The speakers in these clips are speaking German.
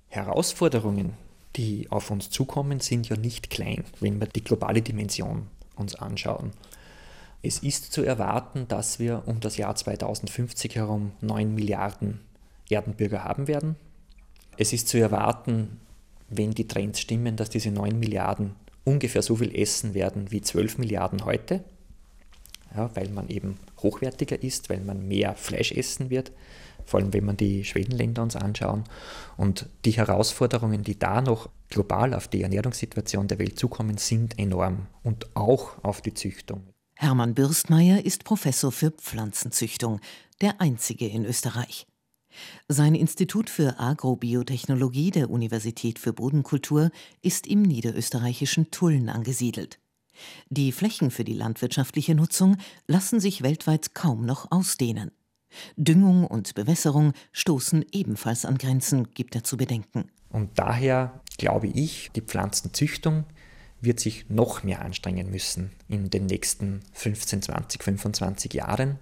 Herausforderungen, die auf uns zukommen, sind ja nicht klein, wenn wir die globale Dimension uns anschauen. Es ist zu erwarten, dass wir um das Jahr 2050 herum 9 Milliarden Erdenbürger haben werden. Es ist zu erwarten, wenn die Trends stimmen, dass diese 9 Milliarden ungefähr so viel essen werden wie 12 Milliarden heute, ja, weil man eben hochwertiger isst, weil man mehr Fleisch essen wird, vor allem wenn man die Schwellenländer uns anschauen. Und die Herausforderungen, die da noch global auf die Ernährungssituation der Welt zukommen, sind enorm und auch auf die Züchtung. Hermann Bürstmeier ist Professor für Pflanzenzüchtung, der einzige in Österreich. Sein Institut für Agrobiotechnologie der Universität für Bodenkultur ist im niederösterreichischen Tulln angesiedelt. Die Flächen für die landwirtschaftliche Nutzung lassen sich weltweit kaum noch ausdehnen. Düngung und Bewässerung stoßen ebenfalls an Grenzen, gibt er zu bedenken. Und daher glaube ich, die Pflanzenzüchtung wird sich noch mehr anstrengen müssen in den nächsten 15, 20, 25 Jahren,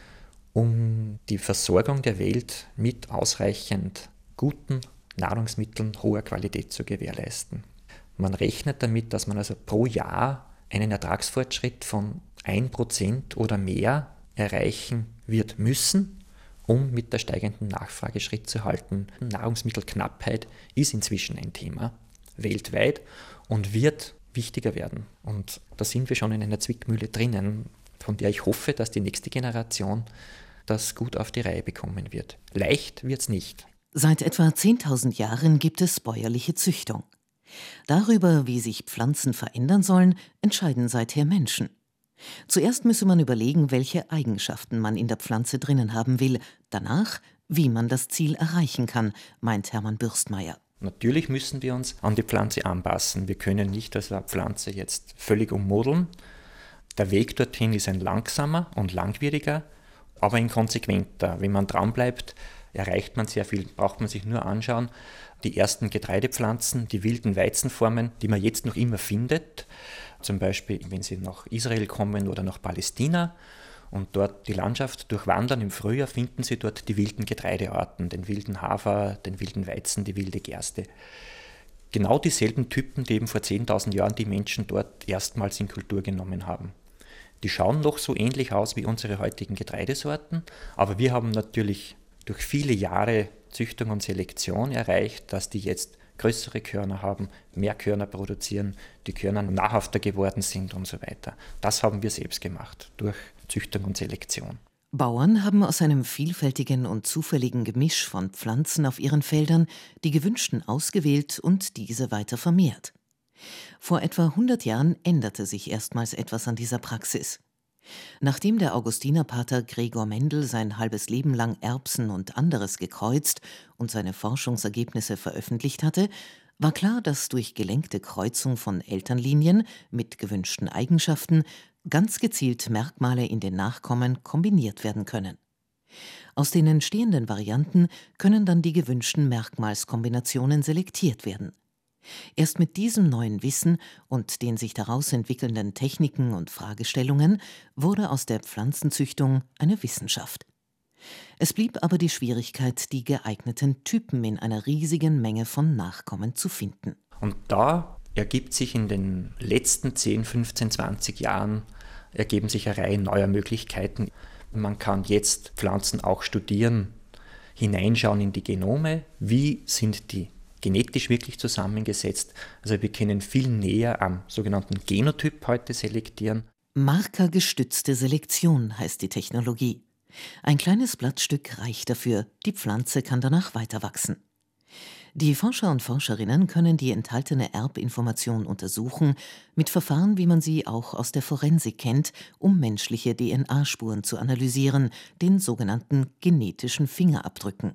um die Versorgung der Welt mit ausreichend guten Nahrungsmitteln hoher Qualität zu gewährleisten. Man rechnet damit, dass man also pro Jahr einen Ertragsfortschritt von 1% oder mehr erreichen wird müssen, um mit der steigenden Nachfrage Schritt zu halten. Nahrungsmittelknappheit ist inzwischen ein Thema weltweit und wird wichtiger werden. Und da sind wir schon in einer Zwickmühle drinnen, von der ich hoffe, dass die nächste Generation das gut auf die Reihe bekommen wird. Leicht wird es nicht. Seit etwa 10.000 Jahren gibt es bäuerliche Züchtung. Darüber, wie sich Pflanzen verändern sollen, entscheiden seither Menschen. Zuerst müsse man überlegen, welche Eigenschaften man in der Pflanze drinnen haben will, danach, wie man das Ziel erreichen kann, meint Hermann Bürstmeier. Natürlich müssen wir uns an die Pflanze anpassen. Wir können nicht als eine Pflanze jetzt völlig ummodeln. Der Weg dorthin ist ein langsamer und langwieriger, aber ein konsequenter. Wenn man dran bleibt, erreicht man sehr viel, braucht man sich nur anschauen. Die ersten Getreidepflanzen, die wilden Weizenformen, die man jetzt noch immer findet, zum Beispiel wenn sie nach Israel kommen oder nach Palästina und dort die Landschaft durchwandern im Frühjahr, finden sie dort die wilden Getreidearten, den wilden Hafer, den wilden Weizen, die wilde Gerste. Genau dieselben Typen, die eben vor 10.000 Jahren die Menschen dort erstmals in Kultur genommen haben. Die schauen noch so ähnlich aus wie unsere heutigen Getreidesorten, aber wir haben natürlich durch viele Jahre Züchtung und Selektion erreicht, dass die jetzt größere Körner haben, mehr Körner produzieren, die Körner nahrhafter geworden sind und so weiter. Das haben wir selbst gemacht, durch Züchtung und Selektion. Bauern haben aus einem vielfältigen und zufälligen Gemisch von Pflanzen auf ihren Feldern die gewünschten ausgewählt und diese weiter vermehrt. Vor etwa 100 Jahren änderte sich erstmals etwas an dieser Praxis. Nachdem der Augustinerpater Gregor Mendel sein halbes Leben lang Erbsen und anderes gekreuzt und seine Forschungsergebnisse veröffentlicht hatte, war klar, dass durch gelenkte Kreuzung von Elternlinien mit gewünschten Eigenschaften ganz gezielt Merkmale in den Nachkommen kombiniert werden können. Aus den entstehenden Varianten können dann die gewünschten Merkmalskombinationen selektiert werden. Erst mit diesem neuen Wissen und den sich daraus entwickelnden Techniken und Fragestellungen wurde aus der Pflanzenzüchtung eine Wissenschaft. Es blieb aber die Schwierigkeit, die geeigneten Typen in einer riesigen Menge von Nachkommen zu finden. Und da ergibt sich in den letzten 10, 15, 20 Jahren ergeben sich eine Reihe neuer Möglichkeiten. Man kann jetzt Pflanzen auch studieren, hineinschauen in die Genome. Wie sind die genetisch wirklich zusammengesetzt? Also wir können viel näher am sogenannten Genotyp heute selektieren. Markergestützte Selektion heißt die Technologie. Ein kleines Blattstück reicht dafür, die Pflanze kann danach weiter wachsen. Die Forscher und Forscherinnen können die enthaltene Erbinformation untersuchen, mit Verfahren, wie man sie auch aus der Forensik kennt, um menschliche DNA-Spuren zu analysieren, den sogenannten genetischen Fingerabdrücken.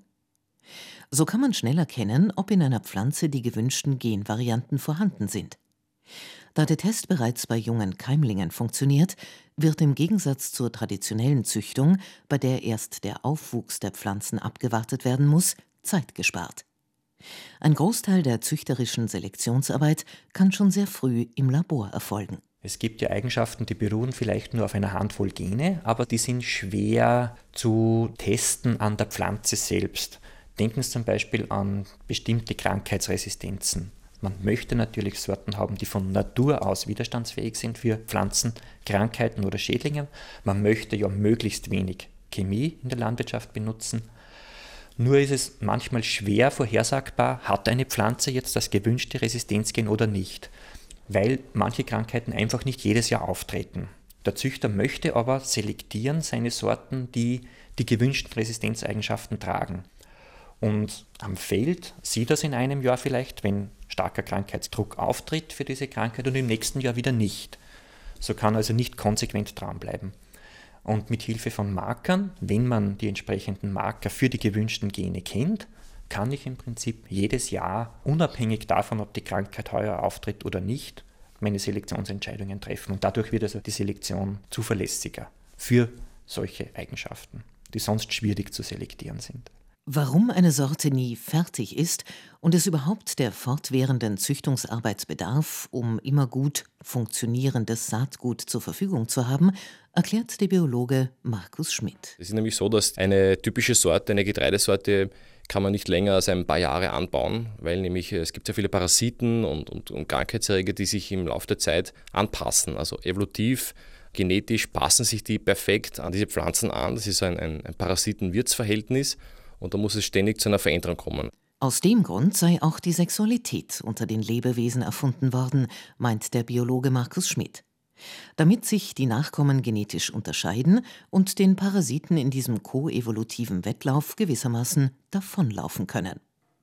So kann man schnell erkennen, ob in einer Pflanze die gewünschten Genvarianten vorhanden sind. Da der Test bereits bei jungen Keimlingen funktioniert, wird im Gegensatz zur traditionellen Züchtung, bei der erst der Aufwuchs der Pflanzen abgewartet werden muss, Zeit gespart. Ein Großteil der züchterischen Selektionsarbeit kann schon sehr früh im Labor erfolgen. Es gibt ja Eigenschaften, die beruhen vielleicht nur auf einer Handvoll Gene, aber die sind schwer zu testen an der Pflanze selbst. Denken Sie zum Beispiel an bestimmte Krankheitsresistenzen. Man möchte natürlich Sorten haben, die von Natur aus widerstandsfähig sind für Pflanzenkrankheiten oder Schädlinge. Man möchte ja möglichst wenig Chemie in der Landwirtschaft benutzen. Nur ist es manchmal schwer vorhersagbar, hat eine Pflanze jetzt das gewünschte Resistenzgen oder nicht, weil manche Krankheiten einfach nicht jedes Jahr auftreten. Der Züchter möchte aber selektieren seine Sorten, die die gewünschten Resistenzeigenschaften tragen. Und am Feld sieht er es in einem Jahr vielleicht, wenn starker Krankheitsdruck auftritt für diese Krankheit und im nächsten Jahr wieder nicht. So kann er also nicht konsequent dranbleiben. Und mit Hilfe von Markern, wenn man die entsprechenden Marker für die gewünschten Gene kennt, kann ich im Prinzip jedes Jahr, unabhängig davon, ob die Krankheit heuer auftritt oder nicht, meine Selektionsentscheidungen treffen. Und dadurch wird also die Selektion zuverlässiger für solche Eigenschaften, die sonst schwierig zu selektieren sind. Warum eine Sorte nie fertig ist und es überhaupt der fortwährenden Züchtungsarbeit bedarf, um immer gut funktionierendes Saatgut zur Verfügung zu haben, erklärt der Biologe Markus Schmidt. Es ist nämlich so, dass eine typische Sorte, eine Getreidesorte, kann man nicht länger als ein paar Jahre anbauen, weil nämlich es gibt sehr viele Parasiten und Krankheitserreger, die sich im Laufe der Zeit anpassen. Also evolutiv, genetisch passen sich die perfekt an diese Pflanzen an. Das ist ein Parasiten-Wirts-Verhältnis. Und da muss es ständig zu einer Veränderung kommen. Aus dem Grund sei auch die Sexualität unter den Lebewesen erfunden worden, meint der Biologe Markus Schmidt. Damit sich die Nachkommen genetisch unterscheiden und den Parasiten in diesem koevolutiven Wettlauf gewissermaßen davonlaufen können.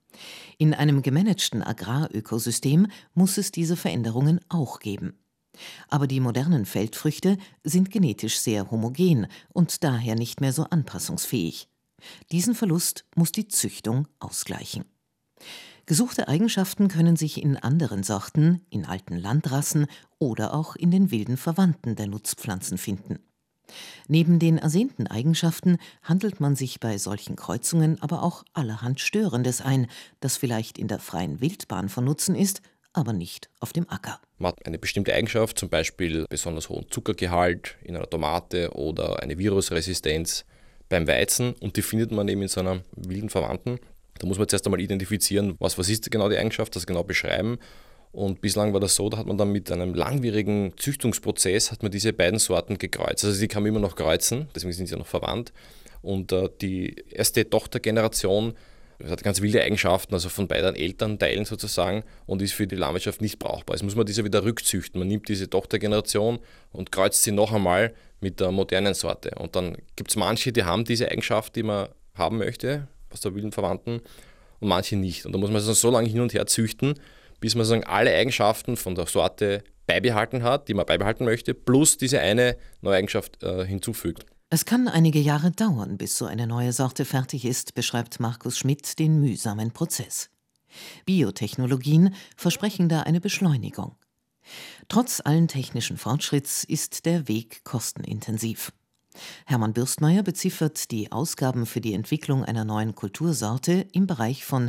In einem gemanagten Agrarökosystem muss es diese Veränderungen auch geben. Aber die modernen Feldfrüchte sind genetisch sehr homogen und daher nicht mehr so anpassungsfähig. Diesen Verlust muss die Züchtung ausgleichen. Gesuchte Eigenschaften können sich in anderen Sorten, in alten Landrassen oder auch in den wilden Verwandten der Nutzpflanzen finden. Neben den ersehnten Eigenschaften handelt man sich bei solchen Kreuzungen aber auch allerhand Störendes ein, das vielleicht in der freien Wildbahn von Nutzen ist, aber nicht auf dem Acker. Man hat eine bestimmte Eigenschaft, zum Beispiel besonders hohen Zuckergehalt in einer Tomate oder eine Virusresistenz beim Weizen, und die findet man eben in so einer wilden Verwandten. Da muss man zuerst einmal identifizieren, was ist genau die Eigenschaft, das genau beschreiben. Und bislang war das so, da hat man dann mit einem langwierigen Züchtungsprozess hat man diese beiden Sorten gekreuzt. Also die kann man immer noch kreuzen, deswegen sind sie ja noch verwandt. Und die erste Tochtergeneration hat ganz wilde Eigenschaften, also von beiden Elternteilen sozusagen, und ist für die Landwirtschaft nicht brauchbar. Jetzt muss man diese wieder rückzüchten. Man nimmt diese Tochtergeneration und kreuzt sie noch einmal mit der modernen Sorte. Und dann gibt es manche, die haben diese Eigenschaft, die man haben möchte, aus der wilden Verwandten, und manche nicht. Und da muss man so lange hin und her züchten, bis man alle Eigenschaften von der Sorte beibehalten hat, die man beibehalten möchte, plus diese eine neue Eigenschaft hinzufügt. Es kann einige Jahre dauern, bis so eine neue Sorte fertig ist, beschreibt Markus Schmidt den mühsamen Prozess. Biotechnologien versprechen da eine Beschleunigung. Trotz allen technischen Fortschritts ist der Weg kostenintensiv. Hermann Bürstmeier beziffert die Ausgaben für die Entwicklung einer neuen Kultursorte im Bereich von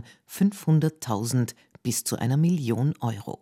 500.000 bis zu 1 Million Euro.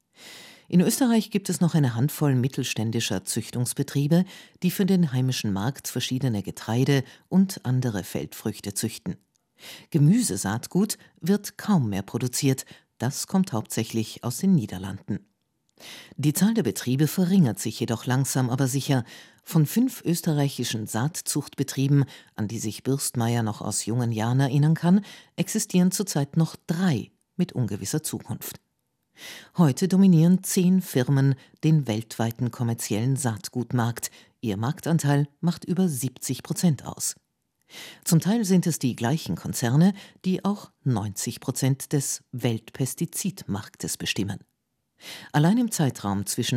In Österreich gibt es noch eine Handvoll mittelständischer Züchtungsbetriebe, die für den heimischen Markt verschiedene Getreide und andere Feldfrüchte züchten. Gemüsesaatgut wird kaum mehr produziert, das kommt hauptsächlich aus den Niederlanden. Die Zahl der Betriebe verringert sich jedoch langsam aber sicher. Von 5 österreichischen Saatzuchtbetrieben, an die sich Bürstmeier noch aus jungen Jahren erinnern kann, existieren zurzeit noch 3 mit ungewisser Zukunft. Heute dominieren 10 Firmen den weltweiten kommerziellen Saatgutmarkt. Ihr Marktanteil macht über 70% aus. Zum Teil sind es die gleichen Konzerne, die auch 90% des Weltpestizidmarktes bestimmen. Allein im Zeitraum zwischen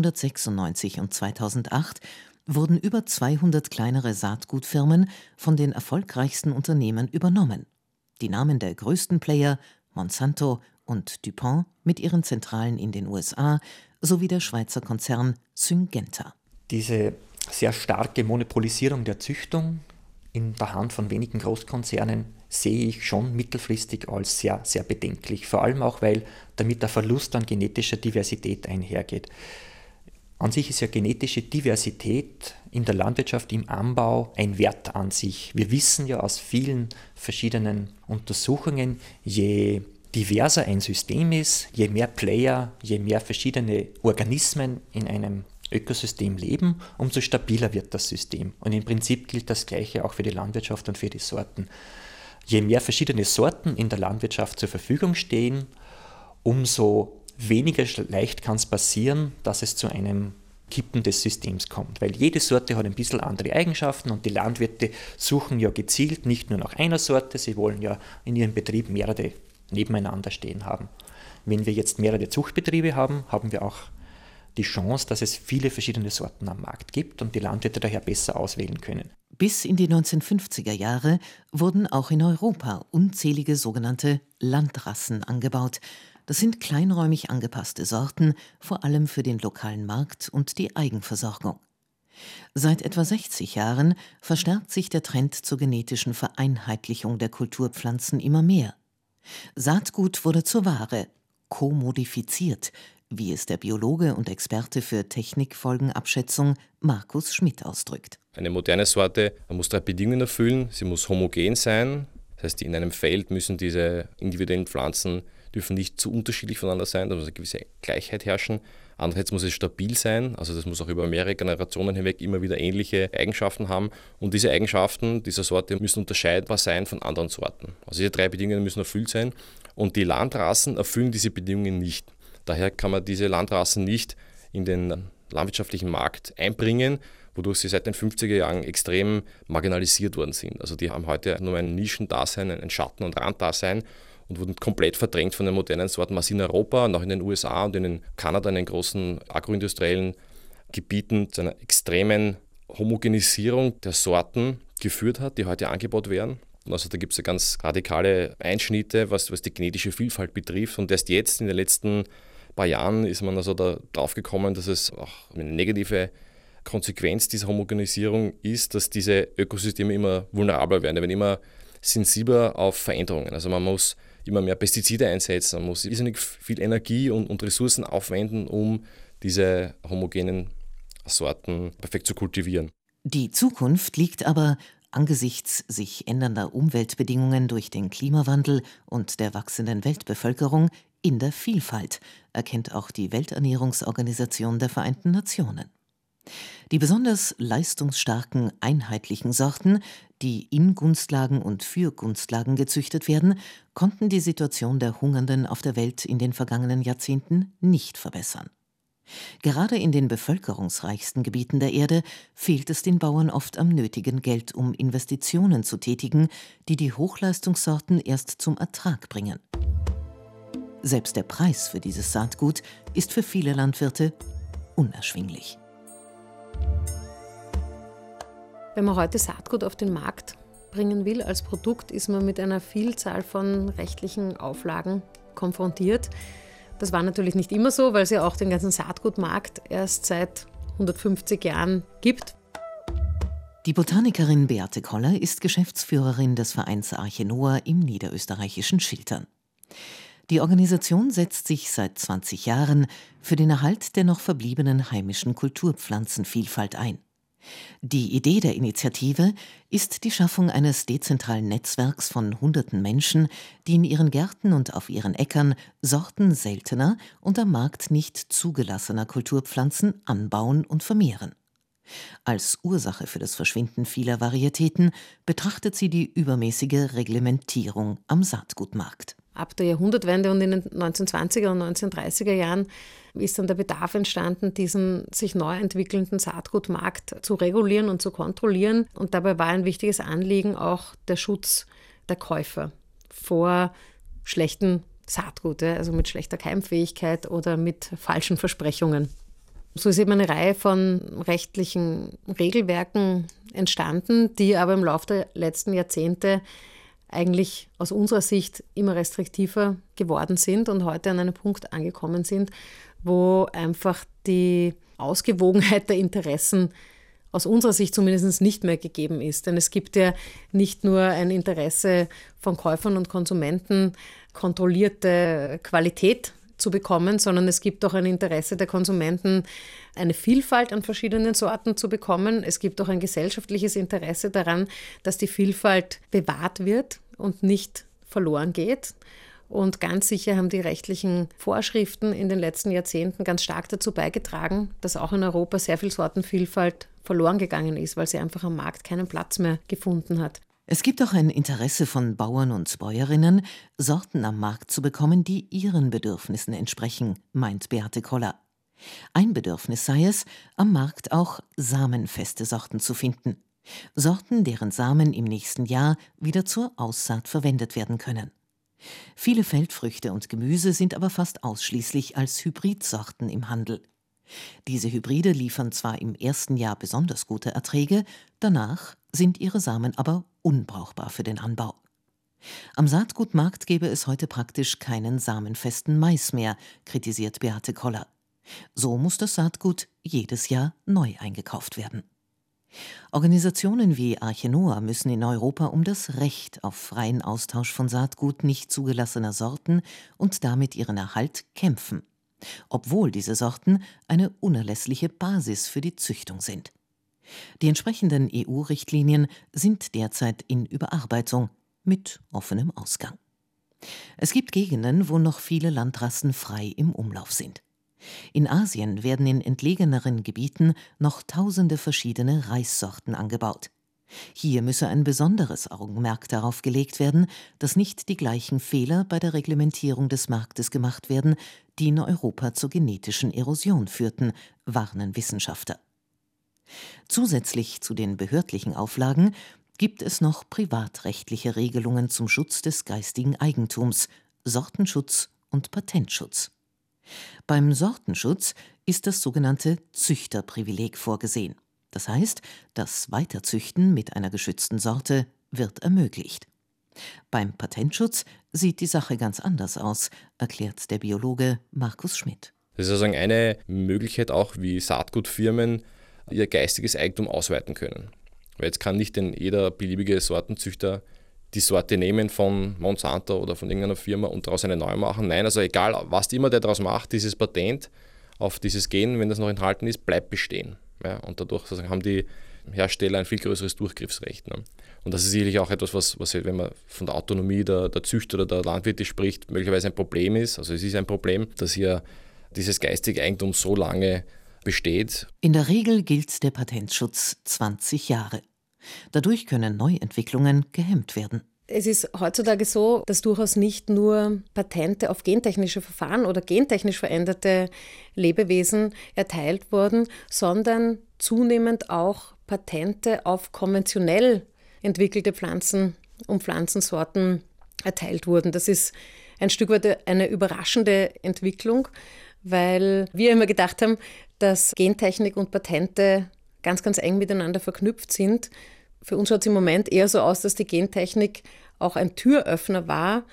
1996 und 2008 wurden über 200 kleinere Saatgutfirmen von den erfolgreichsten Unternehmen übernommen. Die Namen der größten Player, Monsanto und DuPont mit ihren Zentralen in den USA, sowie der Schweizer Konzern Syngenta. Diese sehr starke Monopolisierung der Züchtung in der Hand von wenigen Großkonzernen sehe ich schon mittelfristig als sehr, sehr bedenklich. Vor allem auch, weil damit der Verlust an genetischer Diversität einhergeht. An sich ist ja genetische Diversität in der Landwirtschaft, im Anbau ein Wert an sich. Wir wissen ja aus vielen verschiedenen Untersuchungen, je diverser ein System ist, je mehr Player, je mehr verschiedene Organismen in einem Ökosystem leben, umso stabiler wird das System. Und im Prinzip gilt das Gleiche auch für die Landwirtschaft und für die Sorten. Je mehr verschiedene Sorten in der Landwirtschaft zur Verfügung stehen, umso weniger leicht kann es passieren, dass es zu einem Kippen des Systems kommt. Weil jede Sorte hat ein bisschen andere Eigenschaften und die Landwirte suchen ja gezielt nicht nur nach einer Sorte, sie wollen ja in ihrem Betrieb mehrere nebeneinander stehen haben. Wenn wir jetzt mehrere Zuchtbetriebe haben, haben wir auch die Chance, dass es viele verschiedene Sorten am Markt gibt und die Landwirte daher besser auswählen können. Bis in die 1950er Jahre wurden auch in Europa unzählige sogenannte Landrassen angebaut. Das sind kleinräumig angepasste Sorten, vor allem für den lokalen Markt und die Eigenversorgung. Seit etwa 60 Jahren verstärkt sich der Trend zur genetischen Vereinheitlichung der Kulturpflanzen immer mehr. Saatgut wurde zur Ware, kommodifiziert, wie es der Biologe und Experte für Technikfolgenabschätzung Markus Schmidt ausdrückt. Eine moderne Sorte muss 3 Bedingungen erfüllen. Sie muss homogen sein, das heißt, in einem Feld müssen diese individuellen Pflanzen dürfen nicht zu unterschiedlich voneinander sein, da muss eine gewisse Gleichheit herrschen. Andererseits muss es stabil sein, also das muss auch über mehrere Generationen hinweg immer wieder ähnliche Eigenschaften haben. Und diese Eigenschaften dieser Sorte müssen unterscheidbar sein von anderen Sorten. Also diese 3 Bedingungen müssen erfüllt sein und die Landrassen erfüllen diese Bedingungen nicht. Daher kann man diese Landrassen nicht in den landwirtschaftlichen Markt einbringen, wodurch sie seit den 50er Jahren extrem marginalisiert worden sind. Also die haben heute nur ein Nischendasein, ein Schatten- und Randdasein und wurden komplett verdrängt von den modernen Sorten, was in Europa und auch in den USA und in Kanada, in den großen agroindustriellen Gebieten zu einer extremen Homogenisierung der Sorten geführt hat, die heute angebaut werden. Also da gibt es ja ganz radikale Einschnitte, was die genetische Vielfalt betrifft. Und erst jetzt, in den letzten paar Jahren, ist man also da drauf gekommen, dass es auch eine negative Konsequenz dieser Homogenisierung ist, dass diese Ökosysteme immer vulnerabler werden, die werden immer sensibler auf Veränderungen. Also man muss immer mehr Pestizide einsetzen, man muss irrsinnig viel Energie und Ressourcen aufwenden, um diese homogenen Sorten perfekt zu kultivieren. Die Zukunft liegt aber angesichts sich ändernder Umweltbedingungen durch den Klimawandel und der wachsenden Weltbevölkerung in der Vielfalt, erkennt auch die Welternährungsorganisation der Vereinten Nationen. Die besonders leistungsstarken, einheitlichen Sorten, die in Gunstlagen und für Gunstlagen gezüchtet werden, konnten die Situation der Hungernden auf der Welt in den vergangenen Jahrzehnten nicht verbessern. Gerade in den bevölkerungsreichsten Gebieten der Erde fehlt es den Bauern oft am nötigen Geld, um Investitionen zu tätigen, die die Hochleistungssorten erst zum Ertrag bringen. Selbst der Preis für dieses Saatgut ist für viele Landwirte unerschwinglich. Wenn man heute Saatgut auf den Markt bringen will als Produkt, ist man mit einer Vielzahl von rechtlichen Auflagen konfrontiert. Das war natürlich nicht immer so, weil es ja auch den ganzen Saatgutmarkt erst seit 150 Jahren gibt. Die Botanikerin Beate Koller ist Geschäftsführerin des Vereins Arche Noah im niederösterreichischen Schiltern. Die Organisation setzt sich seit 20 Jahren für den Erhalt der noch verbliebenen heimischen Kulturpflanzenvielfalt ein. Die Idee der Initiative ist die Schaffung eines dezentralen Netzwerks von Hunderten Menschen, die in ihren Gärten und auf ihren Äckern Sorten seltener und am Markt nicht zugelassener Kulturpflanzen anbauen und vermehren. Als Ursache für das Verschwinden vieler Varietäten betrachtet sie die übermäßige Reglementierung am Saatgutmarkt. Ab der Jahrhundertwende und in den 1920er und 1930er Jahren ist dann der Bedarf entstanden, diesen sich neu entwickelnden Saatgutmarkt zu regulieren und zu kontrollieren. Und dabei war ein wichtiges Anliegen auch der Schutz der Käufer vor schlechtem Saatgut, also mit schlechter Keimfähigkeit oder mit falschen Versprechungen. So ist eben eine Reihe von rechtlichen Regelwerken entstanden, die aber im Laufe der letzten Jahrzehnte eigentlich aus unserer Sicht immer restriktiver geworden sind und heute an einem Punkt angekommen sind, wo einfach die Ausgewogenheit der Interessen aus unserer Sicht zumindest nicht mehr gegeben ist. Denn es gibt ja nicht nur ein Interesse von Käufern und Konsumenten, kontrollierte Qualität zu bekommen, sondern es gibt auch ein Interesse der Konsumenten, eine Vielfalt an verschiedenen Sorten zu bekommen. Es gibt auch ein gesellschaftliches Interesse daran, dass die Vielfalt bewahrt wird und nicht verloren geht. Und ganz sicher haben die rechtlichen Vorschriften in den letzten Jahrzehnten ganz stark dazu beigetragen, dass auch in Europa sehr viel Sortenvielfalt verloren gegangen ist, weil sie einfach am Markt keinen Platz mehr gefunden hat. Es gibt auch ein Interesse von Bauern und Bäuerinnen, Sorten am Markt zu bekommen, die ihren Bedürfnissen entsprechen, meint Beate Koller. Ein Bedürfnis sei es, am Markt auch samenfeste Sorten zu finden. Sorten, deren Samen im nächsten Jahr wieder zur Aussaat verwendet werden können. Viele Feldfrüchte und Gemüse sind aber fast ausschließlich als Hybridsorten im Handel. Diese Hybride liefern zwar im ersten Jahr besonders gute Erträge, danach sind ihre Samen aber unbrauchbar für den Anbau. Am Saatgutmarkt gäbe es heute praktisch keinen samenfesten Mais mehr, kritisiert Beate Koller. So muss das Saatgut jedes Jahr neu eingekauft werden. Organisationen wie Arche Noah müssen in Europa um das Recht auf freien Austausch von Saatgut nicht zugelassener Sorten und damit ihren Erhalt kämpfen, obwohl diese Sorten eine unerlässliche Basis für die Züchtung sind. Die entsprechenden EU-Richtlinien sind derzeit in Überarbeitung mit offenem Ausgang. Es gibt Gegenden, wo noch viele Landrassen frei im Umlauf sind. In Asien werden in entlegeneren Gebieten noch tausende verschiedene Reissorten angebaut. Hier müsse ein besonderes Augenmerk darauf gelegt werden, dass nicht die gleichen Fehler bei der Reglementierung des Marktes gemacht werden, die in Europa zur genetischen Erosion führten, warnen Wissenschaftler. Zusätzlich zu den behördlichen Auflagen gibt es noch privatrechtliche Regelungen zum Schutz des geistigen Eigentums, Sortenschutz und Patentschutz. Beim Sortenschutz ist das sogenannte Züchterprivileg vorgesehen. Das heißt, das Weiterzüchten mit einer geschützten Sorte wird ermöglicht. Beim Patentschutz sieht die Sache ganz anders aus, erklärt der Biologe Markus Schmidt. Das ist also eine Möglichkeit auch, wie Saatgutfirmen ihr geistiges Eigentum ausweiten können. Weil jetzt kann nicht jeder beliebige Sortenzüchter die Sorte nehmen von Monsanto oder von irgendeiner Firma und daraus eine neue machen. Nein, also egal, was immer der daraus macht, dieses Patent auf dieses Gen, wenn das noch enthalten ist, bleibt bestehen. Ja, und dadurch haben die Hersteller ein viel größeres Durchgriffsrecht. Ne? Und das ist sicherlich auch etwas, was wenn man von der Autonomie der Züchter oder der Landwirte spricht, möglicherweise ein Problem ist. Also es ist ein Problem, dass hier dieses geistige Eigentum so lange besteht. In der Regel gilt der Patentschutz 20 Jahre. Dadurch können Neuentwicklungen gehemmt werden. Es ist heutzutage so, dass durchaus nicht nur Patente auf gentechnische Verfahren oder gentechnisch veränderte Lebewesen erteilt wurden, sondern zunehmend auch Patente auf konventionell entwickelte Pflanzen und Pflanzensorten erteilt wurden. Das ist ein Stück weit eine überraschende Entwicklung, weil wir immer gedacht haben, dass Gentechnik und Patente ganz, ganz eng miteinander verknüpft sind. Für uns schaut es im Moment eher so aus, dass die Gentechnik auch ein Türöffner war,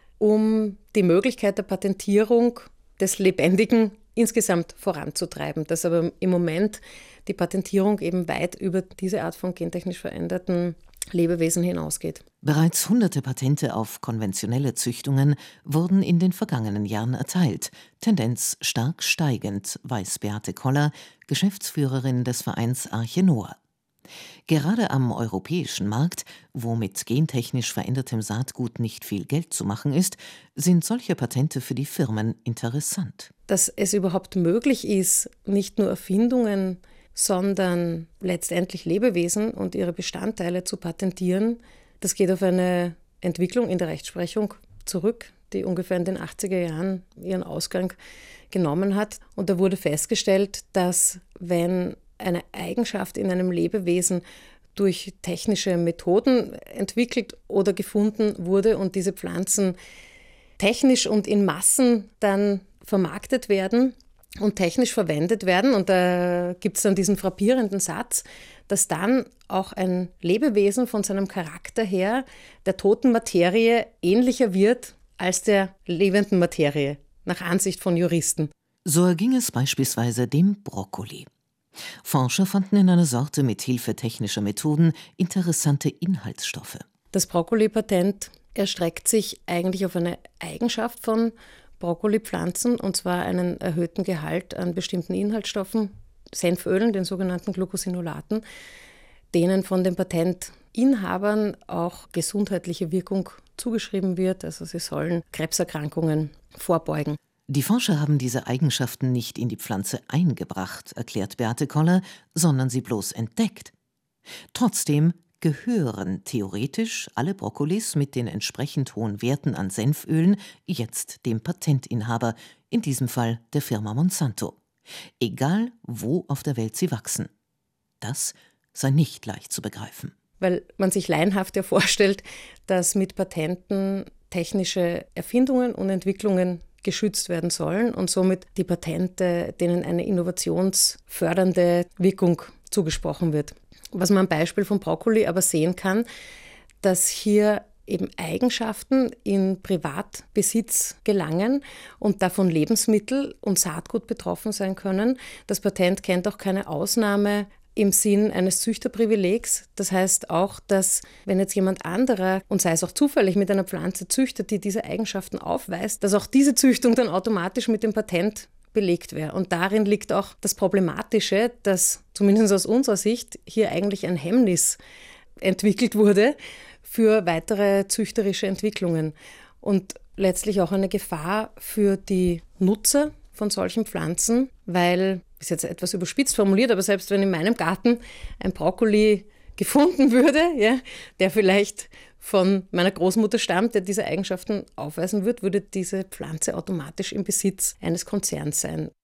um die Möglichkeit der Patentierung des Lebendigen insgesamt voranzutreiben. Dass aber im Moment die Patentierung eben weit über diese Art von gentechnisch veränderten Lebewesen hinausgeht. Bereits hunderte Patente auf konventionelle Züchtungen wurden in den vergangenen Jahren erteilt. Tendenz stark steigend, weiß Beate Koller, Geschäftsführerin des Vereins Arche Noah. Gerade am europäischen Markt, wo mit gentechnisch verändertem Saatgut nicht viel Geld zu machen ist, sind solche Patente für die Firmen interessant. Dass es überhaupt möglich ist, nicht nur Erfindungen, sondern letztendlich Lebewesen und ihre Bestandteile zu patentieren, das geht auf eine Entwicklung in der Rechtsprechung zurück, die ungefähr in den 80er Jahren ihren Ausgang genommen hat. Und da wurde festgestellt, dass wenn eine Eigenschaft in einem Lebewesen durch technische Methoden entwickelt oder gefunden wurde und diese Pflanzen technisch und in Massen dann vermarktet werden und technisch verwendet werden. Und da gibt es dann diesen frappierenden Satz, dass dann auch ein Lebewesen von seinem Charakter her der toten Materie ähnlicher wird als der lebenden Materie, nach Ansicht von Juristen. So erging es beispielsweise dem Brokkoli. Forscher fanden in einer Sorte mit Hilfe technischer Methoden interessante Inhaltsstoffe. Das Brokkoli-Patent erstreckt sich eigentlich auf eine Eigenschaft von Brokkolipflanzen, und zwar einen erhöhten Gehalt an bestimmten Inhaltsstoffen, Senfölen, den sogenannten Glucosinolaten, denen von den Patentinhabern auch gesundheitliche Wirkung zugeschrieben wird. Also sie sollen Krebserkrankungen vorbeugen. Die Forscher haben diese Eigenschaften nicht in die Pflanze eingebracht, erklärt Beate Koller, sondern sie bloß entdeckt. Trotzdem gehören theoretisch alle Brokkolis mit den entsprechend hohen Werten an Senfölen jetzt dem Patentinhaber, in diesem Fall der Firma Monsanto. Egal, wo auf der Welt sie wachsen. Das sei nicht leicht zu begreifen. Weil man sich laienhaft ja vorstellt, dass mit Patenten technische Erfindungen und Entwicklungen geschützt werden sollen und somit die Patente, denen eine innovationsfördernde Wirkung zugesprochen wird. Was man am Beispiel von Brokkoli aber sehen kann, dass hier eben Eigenschaften in Privatbesitz gelangen und davon Lebensmittel und Saatgut betroffen sein können. Das Patent kennt auch keine Ausnahme im Sinn eines Züchterprivilegs. Das heißt auch, dass wenn jetzt jemand anderer, und sei es auch zufällig, mit einer Pflanze züchtet, die diese Eigenschaften aufweist, dass auch diese Züchtung dann automatisch mit dem Patent belegt wäre. Und darin liegt auch das Problematische, dass zumindest aus unserer Sicht hier eigentlich ein Hemmnis entwickelt wurde für weitere züchterische Entwicklungen und letztlich auch eine Gefahr für die Nutzer von solchen Pflanzen, weil, ist jetzt etwas überspitzt formuliert, aber selbst wenn in meinem Garten ein Brokkoli gefunden würde, ja, der vielleicht von meiner Großmutter stammt, der diese Eigenschaften aufweisen wird, würde diese Pflanze automatisch im Besitz eines Konzerns sein.